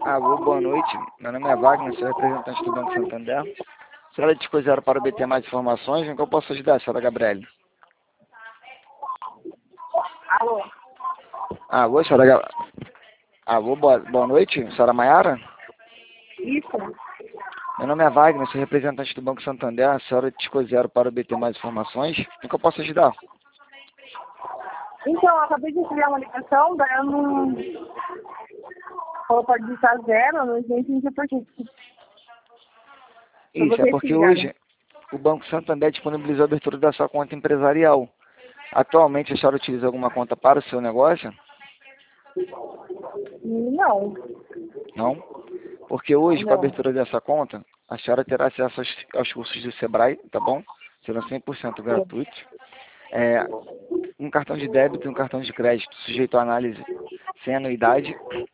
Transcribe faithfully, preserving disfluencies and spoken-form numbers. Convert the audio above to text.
Alô, boa noite. Meu nome é Wagner, sou representante do Banco Santander. A senhora dispuseram para obter mais informações, em que eu posso ajudar, senhora Gabriele? Alô? Alô, senhora Ga... Alô, boa, boa noite, senhora Maiara? Isso? Meu nome é Wagner, sou representante do Banco Santander. A senhora dispuseram para obter mais informações, em que eu posso ajudar? Então, eu acabei de receber uma ligação, daí eu não... Falou para digitar zero, eu não entendi por quê. Eu vou Isso, é porque pesquisar, né? hoje o Banco Santander disponibilizou a abertura da sua conta empresarial. Atualmente, a senhora utiliza alguma conta para o seu negócio? Não. Não? Porque hoje, com a Não. abertura dessa conta, a senhora terá acesso aos, aos cursos do Sebrae, tá bom? Serão cem por cento gratuitos. É, um cartão de débito e um cartão de crédito sujeito à análise sem anuidade.